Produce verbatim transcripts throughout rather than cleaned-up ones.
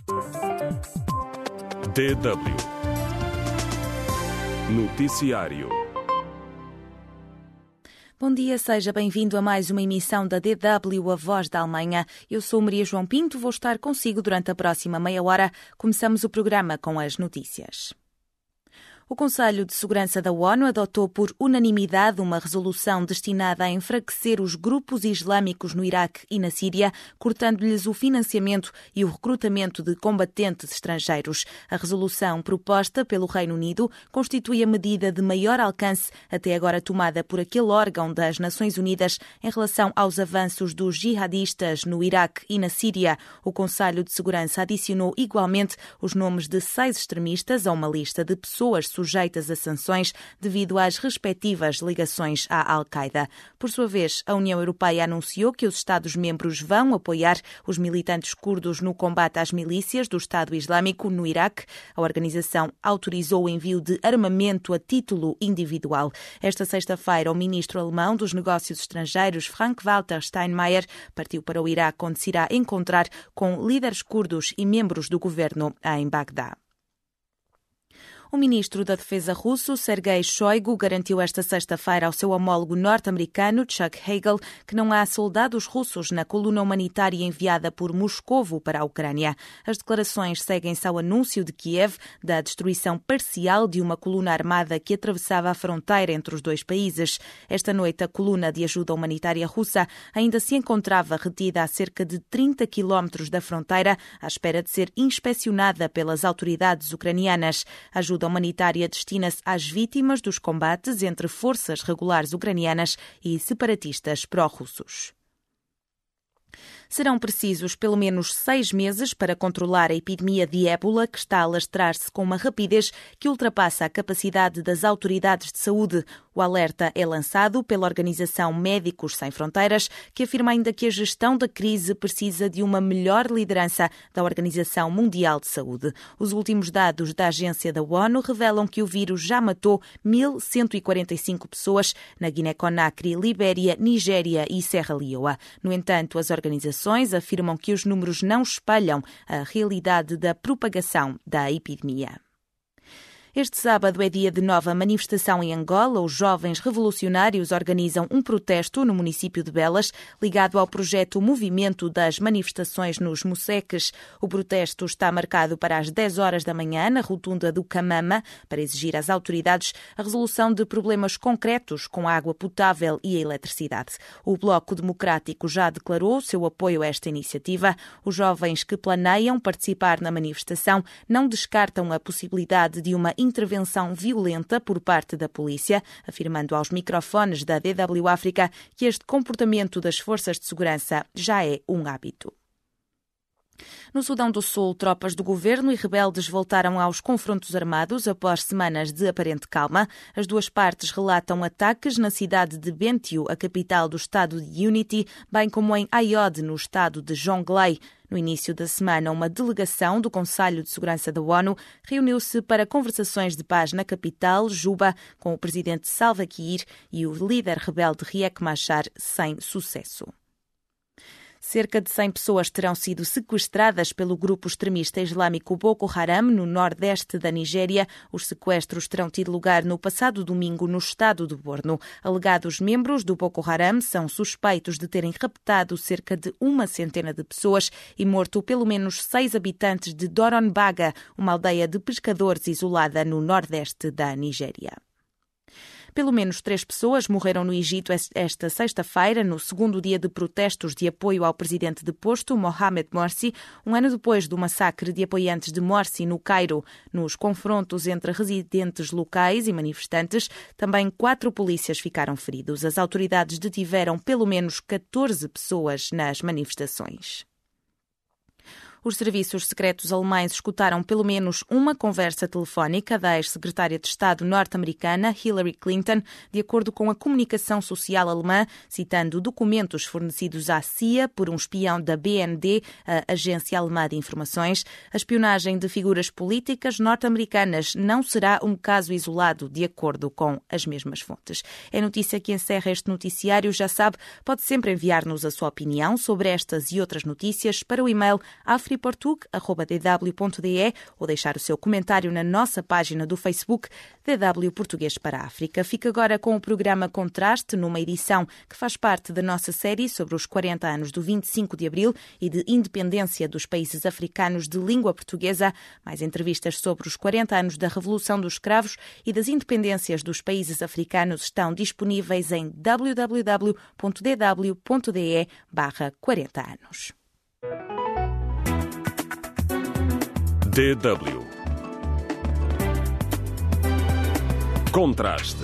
D W Noticiário. Bom dia, seja bem-vindo a mais uma emissão da D W, a Voz da Alemanha. Eu sou Maria João Pinto, vou estar consigo durante a próxima meia hora. Começamos o programa com as notícias. O Conselho de Segurança da ONU adotou por unanimidade uma resolução destinada a enfraquecer os grupos islâmicos no Iraque e na Síria, cortando-lhes o financiamento e o recrutamento de combatentes estrangeiros. A resolução proposta pelo Reino Unido constitui a medida de maior alcance até agora tomada por aquele órgão das Nações Unidas em relação aos avanços dos jihadistas no Iraque e na Síria. O Conselho de Segurança adicionou igualmente os nomes de seis extremistas a uma lista de pessoas sujeitas a sanções devido às respectivas ligações à Al-Qaeda. Por sua vez, a União Europeia anunciou que os Estados-membros vão apoiar os militantes curdos no combate às milícias do Estado Islâmico no Iraque. A organização autorizou o envio de armamento a título individual. Esta sexta-feira, o ministro alemão dos Negócios Estrangeiros, Frank-Walter Steinmeier, partiu para o Iraque, onde se irá encontrar com líderes curdos e membros do governo em Bagdá. O ministro da Defesa russo, Sergei Shoigu, garantiu esta sexta-feira ao seu homólogo norte-americano, Chuck Hagel, que não há soldados russos na coluna humanitária enviada por Moscovo para a Ucrânia. As declarações seguem-se ao anúncio de Kiev da destruição parcial de uma coluna armada que atravessava a fronteira entre os dois países. Esta noite, a coluna de ajuda humanitária russa ainda se encontrava retida a cerca de trinta quilómetros da fronteira, à espera de ser inspecionada pelas autoridades ucranianas. A ajuda humanitária destina-se às vítimas dos combates entre forças regulares ucranianas e separatistas pró-russos. Serão precisos pelo menos seis meses para controlar a epidemia de ébola, que está a alastrar-se com uma rapidez que ultrapassa a capacidade das autoridades de saúde. O alerta é lançado pela organização Médicos Sem Fronteiras, que afirma ainda que a gestão da crise precisa de uma melhor liderança da Organização Mundial de Saúde. Os últimos dados da agência da ONU revelam que o vírus já matou mil cento e quarenta e cinco pessoas na Guiné-Conakry, Libéria, Nigéria e Serra Leoa. No entanto, as organizações afirmam que os números não espelham a realidade da propagação da epidemia. Este sábado é dia de nova manifestação em Angola. Os jovens revolucionários organizam um protesto no município de Belas, ligado ao projeto Movimento das Manifestações nos Moceques. O protesto está marcado para as dez horas da manhã na rotunda do Camama, para exigir às autoridades a resolução de problemas concretos com a água potável e a eletricidade. O Bloco Democrático já declarou seu apoio a esta iniciativa. Os jovens que planeiam participar na manifestação não descartam a possibilidade de uma intervenção violenta por parte da polícia, afirmando aos microfones da D W África que este comportamento das forças de segurança já é um hábito. No Sudão do Sul, tropas do governo e rebeldes voltaram aos confrontos armados após semanas de aparente calma. As duas partes relatam ataques na cidade de Bentiu, a capital do estado de Unity, bem como em Ayod, no estado de Jonglei. No início da semana, uma delegação do Conselho de Segurança da ONU reuniu-se para conversações de paz na capital, Juba, com o presidente Salva Kiir e o líder rebelde Riek Machar, sem sucesso. Cerca de cem pessoas terão sido sequestradas pelo grupo extremista islâmico Boko Haram no nordeste da Nigéria. Os sequestros terão tido lugar no passado domingo no estado do Borno. Alegados membros do Boko Haram são suspeitos de terem raptado cerca de uma centena de pessoas e morto pelo menos seis habitantes de Doronbaga, uma aldeia de pescadores isolada no nordeste da Nigéria. Pelo menos três pessoas morreram no Egito esta sexta-feira, no segundo dia de protestos de apoio ao presidente deposto, Mohamed Morsi, um ano depois do massacre de apoiantes de Morsi no Cairo. Nos confrontos entre residentes locais e manifestantes, também quatro polícias ficaram feridos. As autoridades detiveram pelo menos catorze pessoas nas manifestações. Os serviços secretos alemães escutaram pelo menos uma conversa telefónica da ex-secretária de Estado norte-americana Hillary Clinton, de acordo com a comunicação social alemã, citando documentos fornecidos à C I A por um espião da B N D, a Agência Alemã de Informações. A espionagem de figuras políticas norte-americanas não será um caso isolado, de acordo com as mesmas fontes. É notícia que encerra este noticiário. Já sabe, pode sempre enviar-nos a sua opinião sobre estas e outras notícias para o e-mail afri afriportug arroba d w ponto d e ou deixar o seu comentário na nossa página do Facebook D W Português para a África. Fica agora com o programa Contraste, numa edição que faz parte da nossa série sobre os quarenta anos do vinte e cinco de Abril e de independência dos países africanos de língua portuguesa. Mais entrevistas sobre os quarenta anos da Revolução dos Escravos e das independências dos países africanos estão disponíveis em w w w ponto d w ponto d e barra quarenta anos. D W Contraste.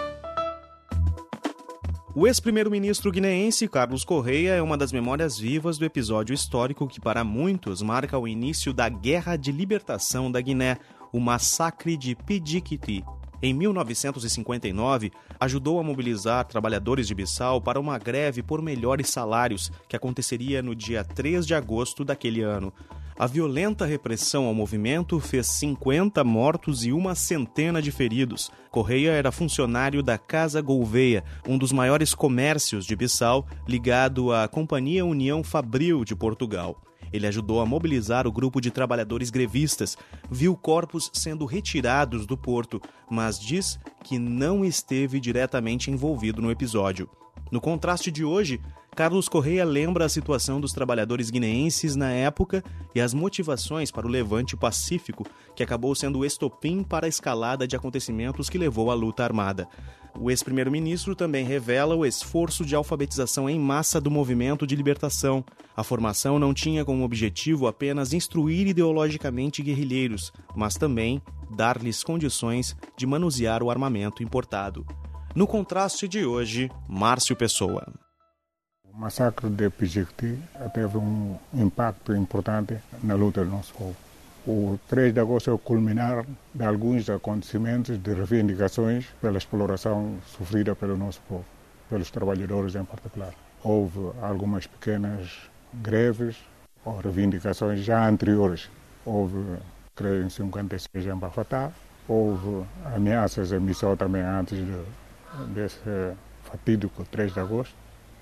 O ex-primeiro-ministro guineense Carlos Correia é uma das memórias vivas do episódio histórico que, para muitos, marca o início da Guerra de Libertação da Guiné, o Massacre de Pidjikiti. Em mil novecentos e cinquenta e nove, ajudou a mobilizar trabalhadores de Bissau para uma greve por melhores salários, que aconteceria no dia três de agosto daquele ano. A violenta repressão ao movimento fez cinquenta mortos e uma centena de feridos. Correia era funcionário da Casa Gouveia, um dos maiores comércios de Bissau, ligado à Companhia União Fabril de Portugal. Ele ajudou a mobilizar o grupo de trabalhadores grevistas, viu corpos sendo retirados do porto, mas diz que não esteve diretamente envolvido no episódio. No contraste de hoje, Carlos Correia lembra a situação dos trabalhadores guineenses na época e as motivações para o levante pacífico, que acabou sendo o estopim para a escalada de acontecimentos que levou à luta armada. O ex-primeiro-ministro também revela o esforço de alfabetização em massa do movimento de libertação. A formação não tinha como objetivo apenas instruir ideologicamente guerrilheiros, mas também dar-lhes condições de manusear o armamento importado. No contraste de hoje, Márcio Pessoa. O massacre de Pidjikiti teve um impacto importante na luta do nosso povo. O três de agosto é o culminar de alguns acontecimentos de reivindicações pela exploração sofrida pelo nosso povo, pelos trabalhadores em particular. Houve algumas pequenas greves ou reivindicações já anteriores. Houve, creio, em cinquenta e seis em Bafatá, houve ameaças em Bissau também antes de, desse fatídico três de agosto.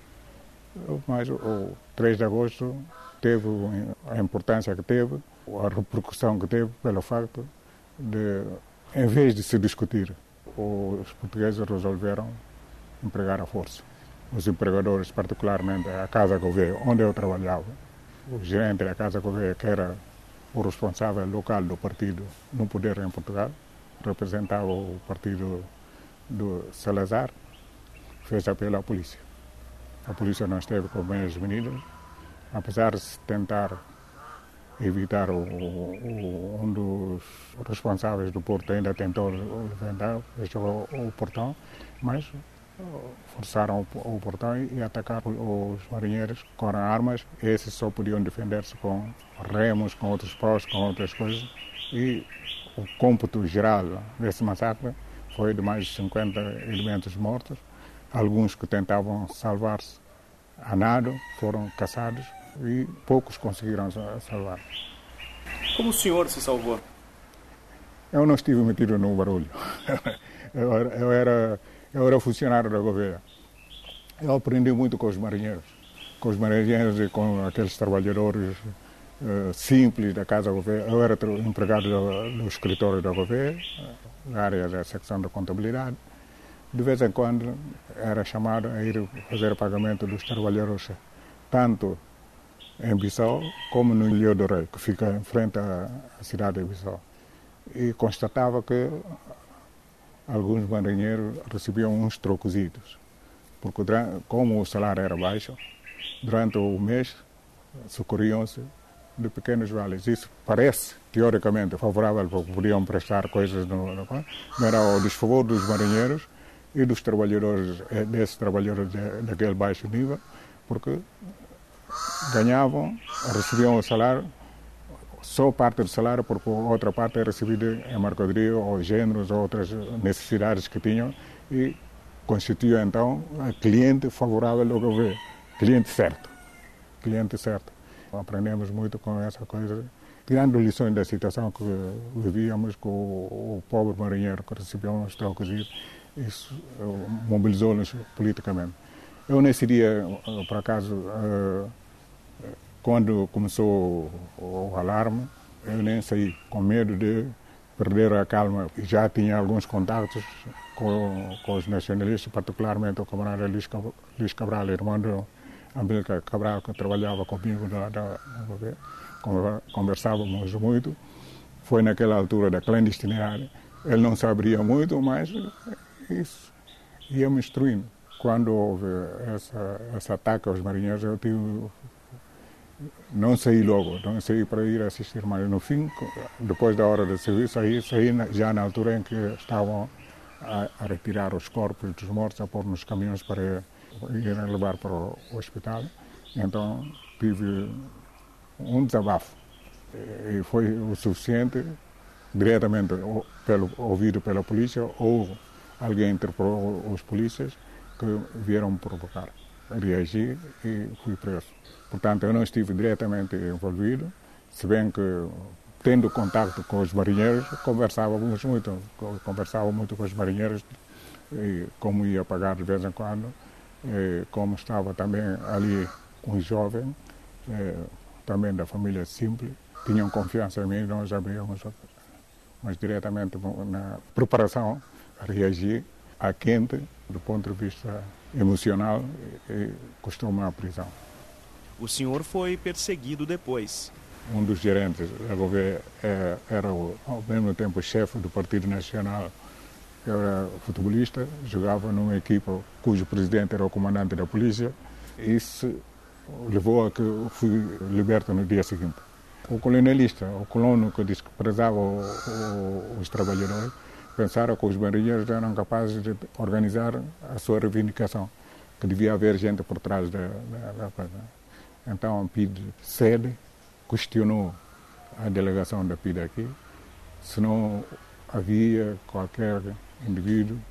Mas o três de agosto teve a importância que teve, a repercussão que teve pelo facto de, em vez de se discutir, os portugueses resolveram empregar a força. Os empregadores, particularmente a Casa Gouveia, onde eu trabalhava, o gerente da Casa Gouveia, que era o responsável local do partido no poder em Portugal, representava o partido do Salazar, fez apelo à polícia. A polícia não esteve com bem os meninos, apesar de se tentar evitar, o, o, um dos responsáveis do porto ainda tentou levantar, fechou o portão, mas forçaram o, o portão e atacaram os marinheiros com armas. Esses só podiam defender-se com remos, com outros paus, com outras coisas. E o cômputo geral desse massacre foi de mais de cinquenta elementos mortos. Alguns que tentavam salvar-se a nado foram caçados e poucos conseguiram salvar. Como o senhor se salvou? Eu não estive metido no barulho. Eu era, eu era, eu era funcionário da Gouveia. Eu aprendi muito com os marinheiros, com os marinheiros e com aqueles trabalhadores uh, simples da Casa Gouveia. Eu era empregado do, do escritório da Gouveia, na área da secção da contabilidade. De vez em quando era chamado a ir fazer o pagamento dos trabalhadores, tanto em Bissau como no Ilha do Rei, que fica em frente à cidade de Bissau. E constatava que alguns marinheiros recebiam uns trocositos, porque como o salário era baixo, durante o mês socorriam-se de pequenos vales. Isso parece, teoricamente, favorável, porque podiam prestar coisas no, no mas era o desfavor dos marinheiros e dos trabalhadores, desses trabalhadores de, daquele baixo nível, porque ganhavam, recebiam o salário, só parte do salário, porque outra parte era recebida em mercadoria ou gêneros ou outras necessidades que tinham, e constituía então a cliente favorável do governo, cliente certo, cliente certo. Aprendemos muito com essa coisa, tirando lições da situação que vivíamos com o, o pobre marinheiro que recebia uns trocos. Isso mobilizou-nos politicamente. Eu nesse dia, por acaso, Quando começou o, o alarme, eu nem saí, com medo de perder a calma. Já tinha alguns contactos com, com os nacionalistas, particularmente o camarada Luís Cabral, irmão do Amílcar Cabral, que trabalhava comigo no, no governo. Conversávamos muito. Foi naquela altura da clandestinidade. Ele não sabia muito, mas isso ia me instruindo. Quando houve essa, esse ataque aos marinheiros, eu tive, não saí logo, não saí para ir assistir, mas no fim, depois da hora de serviço, saí, saí já na altura em que estavam a, a retirar os corpos dos mortos, a pôr nos caminhões para irem levar para o hospital. Então tive um desabafo e foi o suficiente, diretamente pelo, ouvido pela polícia, ou alguém interpelou os polícias que vieram me provocar. Reagi e fui preso. Portanto, eu não estive diretamente envolvido, se bem que, tendo contato com os marinheiros, conversávamos muito, conversava muito com os marinheiros, e como ia pagar de vez em quando, e como estava também ali um jovem, também da família simples, tinham confiança em mim, nós abríamos, mas diretamente na preparação, reagi a quente, do ponto de vista emocional, e custou-me a prisão. O senhor foi perseguido depois. Um dos gerentes da governo era, ao mesmo tempo, chefe do Partido Nacional. Eu era futebolista, jogava numa equipa cujo presidente era o comandante da polícia. Isso levou a que eu fui liberto no dia seguinte. O colonialista, o colono que desprezava o, o, os trabalhadores, pensaram que os marinheiros eram capazes de organizar a sua reivindicação, que devia haver gente por trás da, da, da coisa. Então a P I D sede questionou a delegação da P I D aqui, se não havia qualquer indivíduo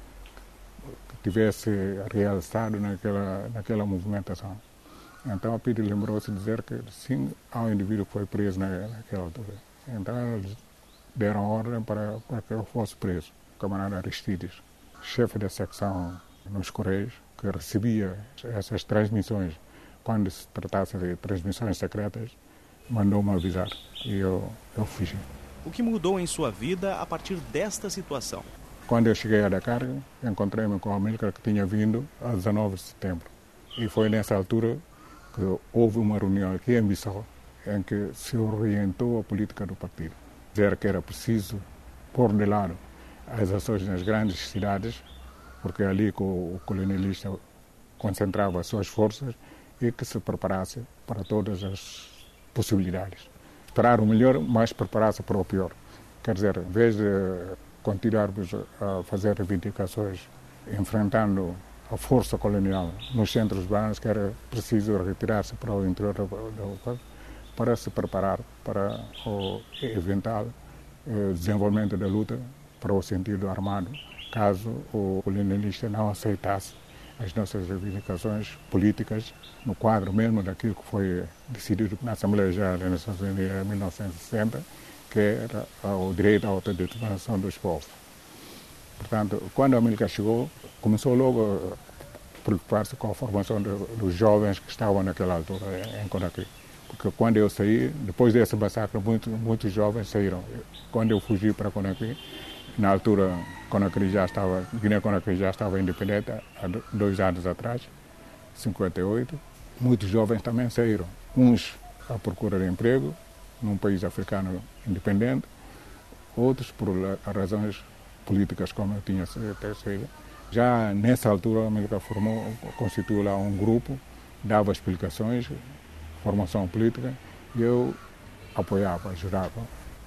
que tivesse realçado naquela, naquela movimentação. Então a P I D lembrou-se de dizer que sim, há um indivíduo que foi preso na, naquela altura. Então eles deram ordem para, para que eu fosse preso. O camarada Aristides, chefe da secção nos Correios, que recebia essas transmissões quando se tratasse de transmissões secretas, mandou-me avisar e eu, eu fugi. O que mudou em sua vida a partir desta situação? Quando eu cheguei a Dakar, encontrei-me com o Amílcar, que tinha vindo a dezenove de setembro. E foi nessa altura que houve uma reunião aqui em Bissau, em que se orientou a política do partido. Dizer que era preciso pôr de lado as ações nas grandes cidades, porque é ali que o colonialista concentrava as suas forças, e que se preparasse para todas as possibilidades. Esperar o melhor, mas preparar-se para o pior. Quer dizer, em vez de continuarmos a fazer reivindicações enfrentando a força colonial nos centros urbanos, que era preciso retirar-se para o interior do país para se preparar para o eventual desenvolvimento da luta para o sentido armado, caso o colonialista não aceitasse as nossas reivindicações políticas no quadro mesmo daquilo que foi decidido na Assembleia Geral das Nações Unidas em mil novecentos e sessenta, que era o direito à autodeterminação dos povos. Portanto, quando a Amílcar chegou, começou logo a preocupar-se com a formação de, dos jovens que estavam naquela altura em Conakry. Porque quando eu saí, depois desse massacre, muito, muitos jovens saíram. Quando eu fugi para Conakry, na altura, Conakry já estava, Guiné-Conakry já estava independente, há dois anos atrás, cinquenta e oito. Muitos jovens também saíram, uns à procura de emprego, num país africano independente, outros por razões políticas, como eu tinha saído. Já nessa altura, a Amílcar formou, constituiu lá um grupo, dava explicações, formação política, e eu apoiava, ajudava.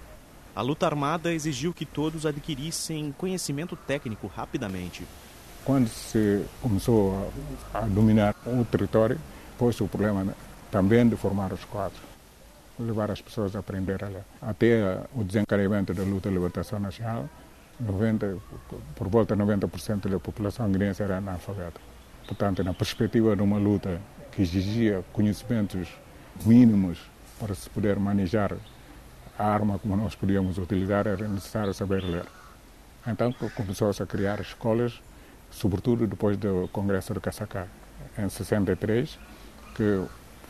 A luta armada exigiu que todos adquirissem conhecimento técnico rapidamente. Quando se começou a, a dominar o território, pôs-se o problema também de formar os quadros, levar as pessoas a aprender a ler. Até o desencadeamento da luta de libertação nacional, noventa, por volta de noventa por cento da população guineense era analfabeta. Portanto, na perspectiva de uma luta que exigia conhecimentos mínimos para se poder manejar a arma como nós podíamos utilizar, era necessário saber ler. Então começou-se a criar escolas, sobretudo depois do Congresso de Caçacá, em sessenta e três, que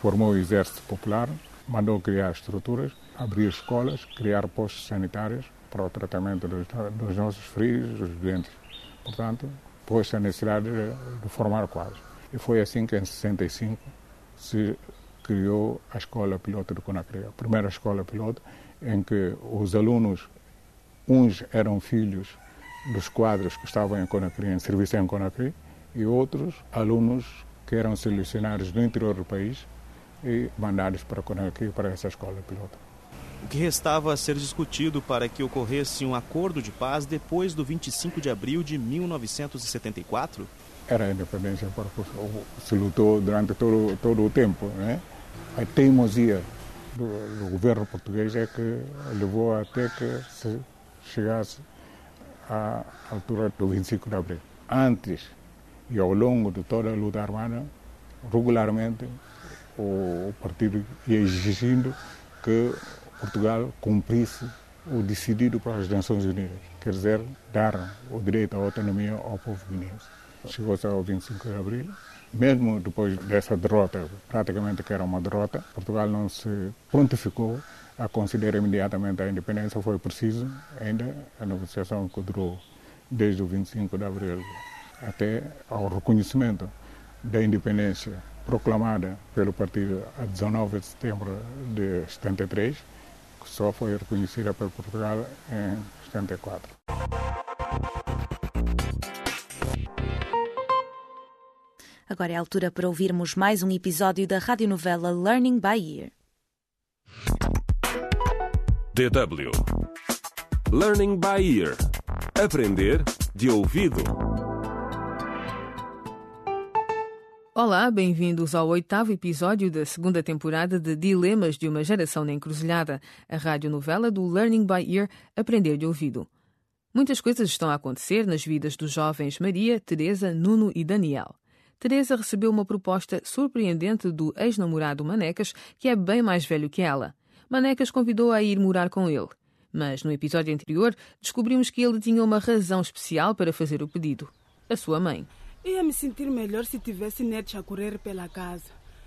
formou o Exército Popular, mandou criar estruturas, abrir escolas, criar postos sanitários para o tratamento dos, dos nossos feridos, dos doentes. Portanto, pôs a necessidade de, de formar quadros. E foi assim que, em sessenta e cinco, se criou a Escola Piloto de Conakry, a primeira escola piloto em que os alunos, uns eram filhos dos quadros que estavam em Conakry, em serviço em Conakry, e outros alunos que eram selecionados do interior do país e mandados para Conakry, para essa escola piloto. O que restava a ser discutido para que ocorresse um acordo de paz depois do vinte e cinco de abril de mil novecentos e setenta e quatro? Era a independência para se lutou durante todo, todo o tempo, né? A teimosia do, do governo português é que levou até que se chegasse à altura do vinte e cinco de abril. Antes e ao longo de toda a luta armada, regularmente o partido ia exigindo que Portugal cumprisse o decidido pelas Nações Unidas, quer dizer, dar o direito à autonomia ao povo guineense. Chegou-se ao vinte e cinco de abril, mesmo depois dessa derrota, praticamente que era uma derrota, Portugal não se prontificou a conceder imediatamente a independência. Foi preciso ainda a negociação que durou desde o vinte e cinco de abril até ao reconhecimento da independência proclamada pelo partido a dezanove de setembro de setenta e três, que só foi reconhecida por Portugal em setenta e quatro. Agora é a altura para ouvirmos mais um episódio da radionovela Learning by Ear. D W Learning by Ear. Aprender de ouvido. Olá, bem-vindos ao oitavo episódio da segunda temporada de Dilemas de uma Geração na Encruzilhada, a radionovela do Learning by Ear, Aprender de Ouvido. Muitas coisas estão a acontecer nas vidas dos jovens Maria, Teresa, Nuno e Daniel. Teresa recebeu uma proposta surpreendente do ex-namorado Manecas, que é bem mais velho que ela. Manecas convidou-a a ir morar com ele. Mas no episódio anterior descobrimos que ele tinha uma razão especial para fazer o pedido. A sua mãe. Ia me sentir melhor se tivesse netos a correr pela casa.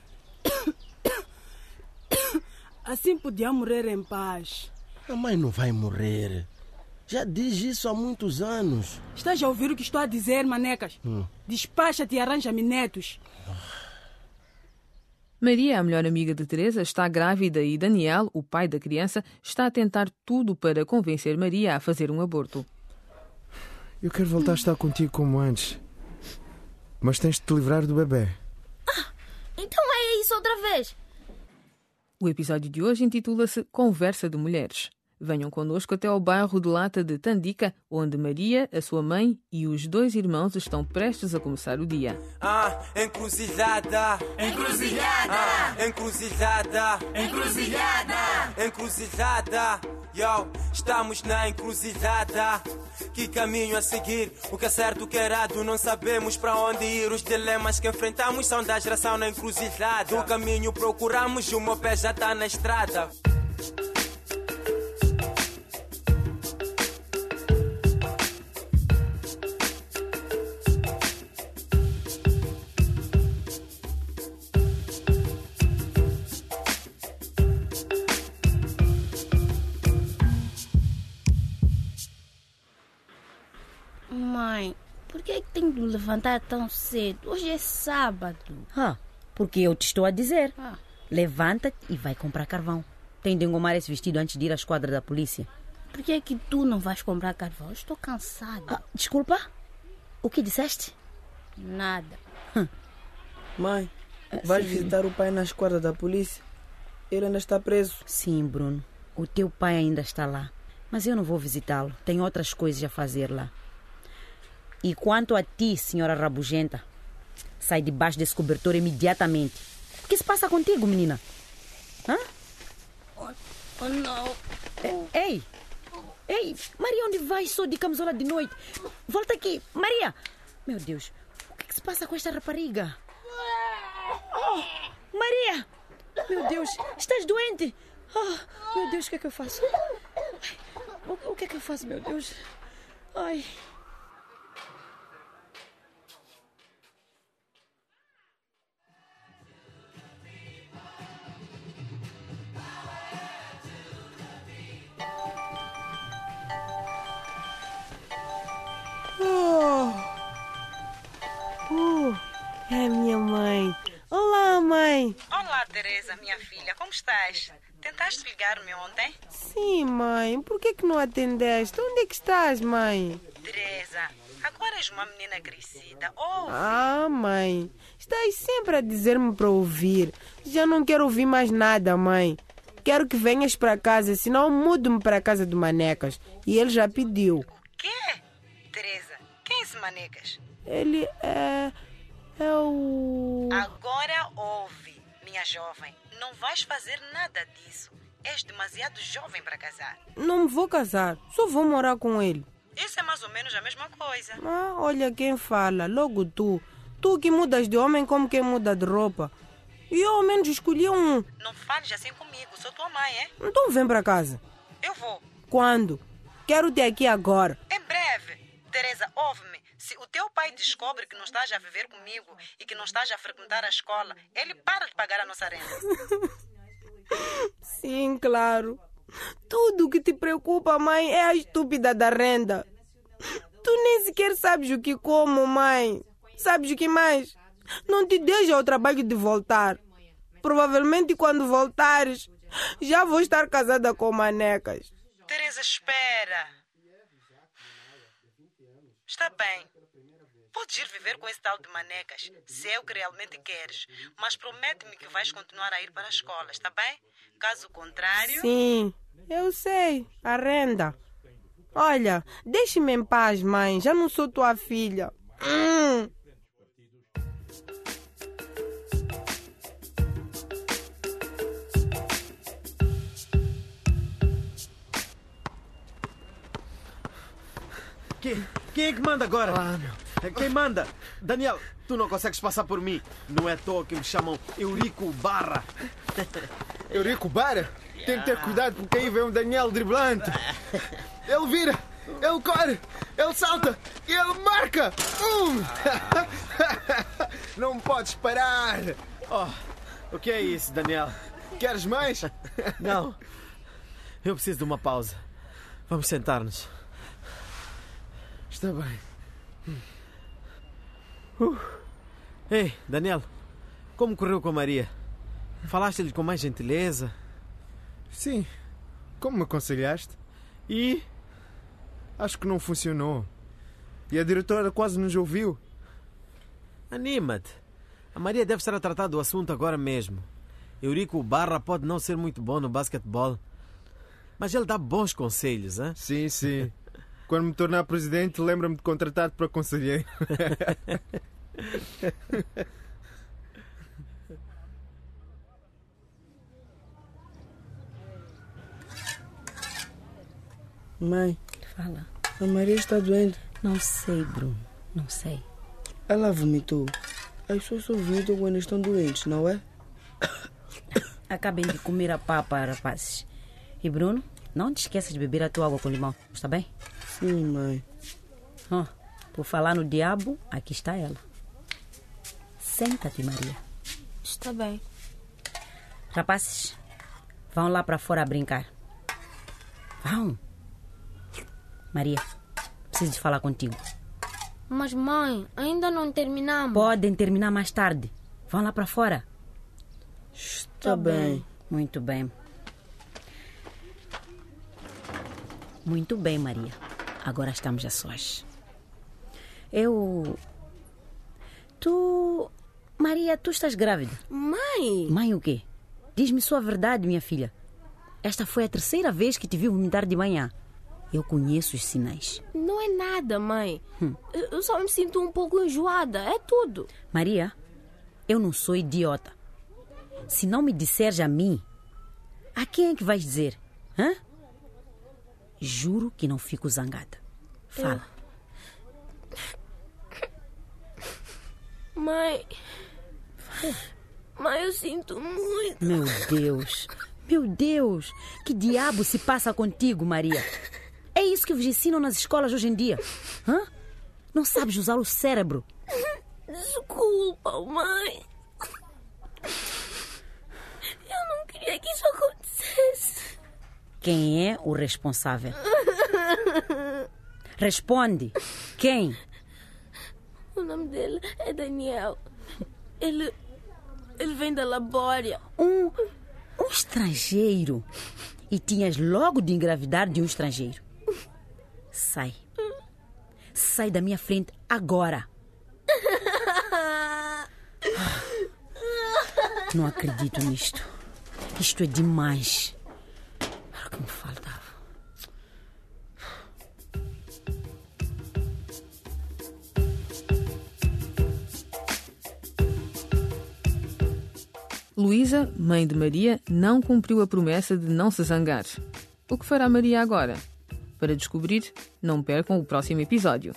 Assim podia morrer em paz. A mãe não vai morrer. Já diz isso há muitos anos. Estás a ouvir o que estou a dizer, Manecas? Hum. Despacha-te e arranja-me netos. Maria, a melhor amiga de Teresa, está grávida e Daniel, o pai da criança, está a tentar tudo para convencer Maria a fazer um aborto. Eu quero voltar a estar contigo como antes. Mas tens de te livrar do bebê. Ah, então é isso outra vez. O episódio de hoje intitula-se Conversa de Mulheres. Venham connosco até ao bairro de Lata de Tandica, onde Maria, a sua mãe e os dois irmãos estão prestes a começar o dia. Ah, encruzilhada! Encruzilhada! Ah, encruzilhada! Encruzilhada! Encruzilhada! Yo, estamos na encruzilhada. Que caminho a seguir? O que é certo, o que é errado? Não sabemos para onde ir. Os dilemas que enfrentamos são da geração na encruzilhada. O caminho procuramos e o meu pé já está na estrada. Mãe, por que é que tenho de me levantar tão cedo? Hoje é sábado. Ah, porque eu te estou a dizer. Ah. Levanta-te e vai comprar carvão. Tem de engomar esse vestido antes de ir à esquadra da polícia. Por que é que tu não vais comprar carvão? Eu estou cansada. Ah, desculpa? O que disseste? Nada. Hum. Mãe, vais sim, visitar o pai na esquadra da polícia? Ele ainda está preso. Sim, Bruno. O teu pai ainda está lá. Mas eu não vou visitá-lo. Tenho outras coisas a fazer lá. E quanto a ti, senhora rabugenta, sai debaixo desse cobertor imediatamente. O que se passa contigo, menina? Hã? Oh, oh não. Ei! Ei, Maria, onde vais só de camisola de noite? Volta aqui, Maria! Meu Deus, o que, que se passa com esta rapariga? Oh, Maria! Meu Deus, estás doente? Oh, meu Deus, o que é que eu faço? O, o que é que eu faço, meu Deus? Ai... Teresa, minha filha, como estás? Tentaste ligar-me ontem? Sim, mãe. Por que que não atendeste? Onde é que estás, mãe? Teresa, agora és uma menina crescida. Ouve. Ah, mãe. Estás sempre a dizer-me para ouvir. Já não quero ouvir mais nada, mãe. Quero que venhas para casa, senão mudo-me para a casa do Manecas. E ele já pediu. O quê? Teresa, quem é esse Manecas? Ele é... é o... Agora ouve, minha jovem. Não vais fazer nada disso. És demasiado jovem para casar. Não me vou casar. Só vou morar com ele. Isso é mais ou menos a mesma coisa. Ah, olha quem fala. Logo tu. Tu que mudas de homem como quem muda de roupa. E eu ao menos escolhi um. Não fales assim comigo. Sou tua mãe, é? Então vem para casa. Eu vou. Quando? Quero-te aqui agora. Em breve. Teresa, ouve-me. Se o teu pai descobre que não estás a viver comigo e que não estás a frequentar a escola, ele para de pagar a nossa renda. Sim, claro. Tudo que te preocupa, mãe, é a estúpida da renda. Tu nem sequer sabes o que como, mãe. Sabes o que mais? Não te deixa ao trabalho de voltar. Provavelmente quando voltares, já vou estar casada com Manecas. Teresa, espera. Está bem. Podes ir viver com esse tal de Manecas, se é o que realmente queres. Mas promete-me que vais continuar a ir para a escola, está bem? Caso contrário... Sim, eu sei. A renda. Olha, deixe-me em paz, mãe. Já não sou tua filha. Hum. Quem, quem é que manda agora? Ah, meu... Quem manda? Daniel, tu não consegues passar por mim. Não é à toa que me chamam Eurico Barra. Eurico Barra? Tem que ter cuidado porque aí vem um Daniel driblante. Ele vira, ele corre, ele salta e ele marca. Um. Não podes parar. Oh, o que é isso, Daniel? Queres mais? Não. Eu preciso de uma pausa. Vamos sentar-nos. Está bem. Uh. Ei, Daniel, como correu com a Maria? Falaste-lhe com mais gentileza? Sim, como me aconselhaste. E? Acho que não funcionou. E a diretora quase nos ouviu. Anima-te. A Maria deve estar a tratar do assunto agora mesmo. Eurico Barra pode não ser muito bom no basquetebol, mas ele dá bons conselhos, hein? Sim, sim. Quando me tornar presidente, lembra-me de contratar-te para conselheiro. Mãe. Fala. A Maria está doente. Não sei, Bruno. Não sei. Ela vomitou. As pessoas só vomitam quando estão doentes, não é? Acabem de comer a papa, rapazes. E Bruno, não te esqueças de beber a tua água com limão, está bem? Sim, mãe. Oh, por falar no diabo, aqui está ela. Senta-te, Maria. Está bem. Rapazes, vão lá para fora a brincar. Vão. Maria, preciso de falar contigo. Mas, mãe, ainda não terminamos. Podem terminar mais tarde. Vão lá para fora. Está bem. Muito bem. Muito bem, Maria. Agora estamos a sós. Eu... Tu... Maria, tu estás grávida. Mãe! Mãe o quê? Diz-me sua verdade, minha filha. Esta foi a terceira vez que te vi vomitar de manhã. Eu conheço os sinais. Não é nada, mãe. Hum. Eu só me sinto um pouco enjoada, é tudo. Maria, eu não sou idiota. Se não me disseres a mim, a quem é que vais dizer? Hã? Juro que não fico zangada. Fala. Eu... Mãe... Mãe, eu sinto muito. Meu Deus. Meu Deus. Que diabo se passa contigo, Maria? É isso que vos ensinam nas escolas hoje em dia? Hã? Não sabes usar o cérebro? Desculpa, mãe. Eu não queria que isso acontecesse. Quem é o responsável? Responde. Quem? O nome dele é Daniel. Ele... Ele vem da Labória. Um, um estrangeiro? E tinhas logo de engravidar de um estrangeiro? Sai. Sai da minha frente agora. Não acredito nisto. Isto é demais. Era o que me faltava. Luísa, mãe de Maria, não cumpriu a promessa de não se zangar. O que fará Maria agora? Para descobrir, não percam o próximo episódio.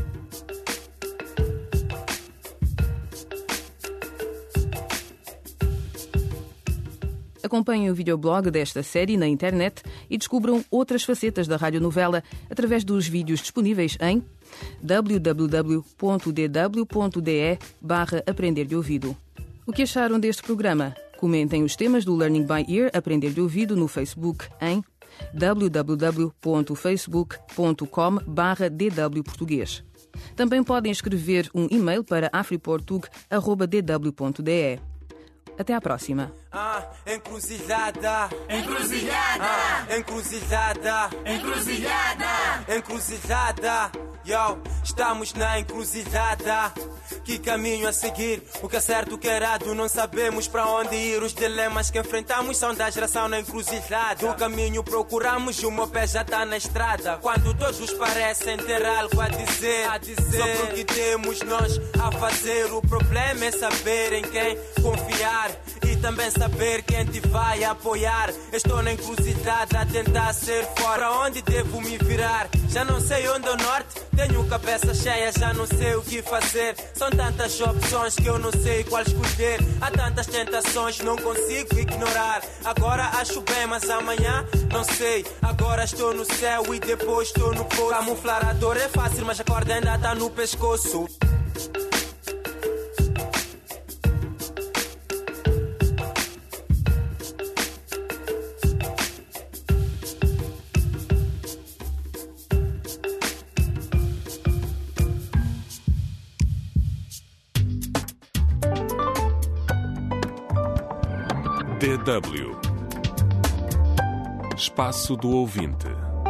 Acompanhem o videoblog desta série na internet e descubram outras facetas da radionovela através dos vídeos disponíveis em w w w ponto d w ponto d e barra aprender de ouvido. O que acharam deste programa? Comentem os temas do Learning by Ear Aprender de Ouvido no Facebook em w w w ponto facebook ponto com barra d w português. Também podem escrever um e-mail para afriportug arroba d w ponto d e. Até à próxima. Ah, encruzilhada, Encruzilhada. ah, encruzilhada, Encruzilhada. encruzilhada. Yo, estamos na encruzilhada. Que caminho a seguir? O que é certo, o que é errado? Não sabemos para onde ir. Os dilemas que enfrentamos são da geração na encruzilhada. Do caminho procuramos e o meu pé já está na estrada. Quando todos parecem ter algo a dizer, a dizer sobre o que temos nós a fazer. O problema é saber em quem confiar e também saber quem te vai apoiar. Estou na encruzilhada a tentar ser fora. Para onde devo me virar? Já não sei onde é o norte. Tenho cabeça cheia, já não sei o que fazer. São tantas opções que eu não sei qual escolher. Há tantas tentações, não consigo ignorar. Agora acho bem, mas amanhã não sei. Agora estou no céu e depois estou no poço. Camuflar a dor é fácil, mas a corda ainda está no pescoço. D W Espaço do Ouvinte.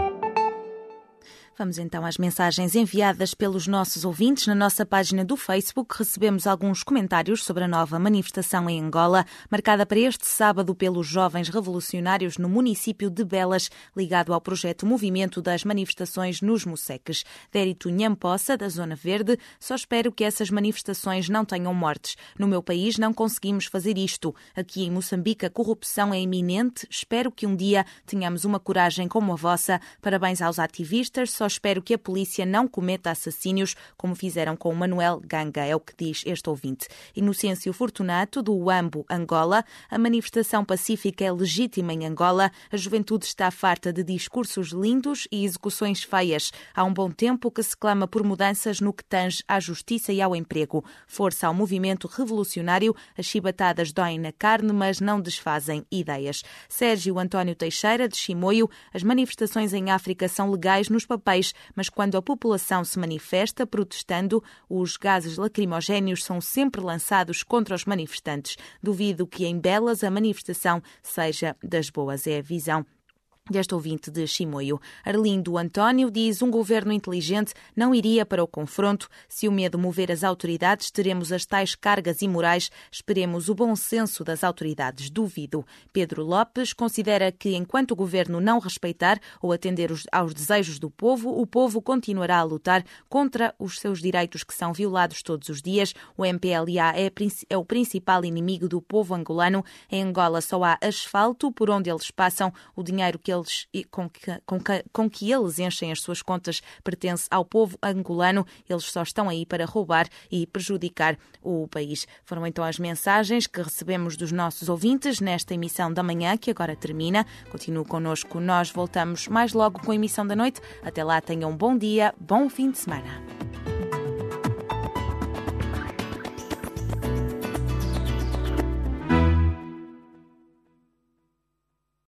Vamos então às mensagens enviadas pelos nossos ouvintes. Na nossa página do Facebook recebemos alguns comentários sobre a nova manifestação em Angola, marcada para este sábado pelos jovens revolucionários no município de Belas, ligado ao projeto Movimento das Manifestações nos Moceques. Dérito Nhampossa, da Zona Verde: só espero que essas manifestações não tenham mortes. No meu país não conseguimos fazer isto. Aqui em Moçambique a corrupção é iminente. Espero que um dia tenhamos uma coragem como a vossa. Parabéns aos ativistas. Só espero que a polícia não cometa assassínios como fizeram com o Manuel Ganga, é o que diz este ouvinte. Inocêncio Fortunato, do Uambo, Angola: a manifestação pacífica é legítima em Angola. A juventude está farta de discursos lindos e execuções feias. Há um bom tempo que se clama por mudanças no que tange à justiça e ao emprego. Força ao movimento revolucionário. As chibatadas doem na carne, mas não desfazem ideias. Sérgio António Teixeira, de Chimoio: as manifestações em África são legais nos papéis, mas quando a população se manifesta protestando, os gases lacrimogéneos são sempre lançados contra os manifestantes. Duvido que em Belas a manifestação seja das boas. É a visão deste ouvinte de Chimoio. Arlindo António diz: um governo inteligente não iria para o confronto. Se o medo mover as autoridades, teremos as tais cargas imorais. Esperemos o bom senso das autoridades. Duvido. Pedro Lopes considera que enquanto o governo não respeitar ou atender os, aos desejos do povo, o povo continuará a lutar contra os seus direitos que são violados todos os dias. O M P L A é, é o principal inimigo do povo angolano. Em Angola só há asfalto por onde eles passam. O dinheiro que eles, com, que, com, que, com que eles enchem as suas contas pertence ao povo angolano. Eles só estão aí para roubar e prejudicar o país. Foram então as mensagens que recebemos dos nossos ouvintes nesta emissão da manhã, que agora termina. Continue connosco, nós voltamos mais logo com a emissão da noite. Até lá, tenham um bom dia, bom fim de semana.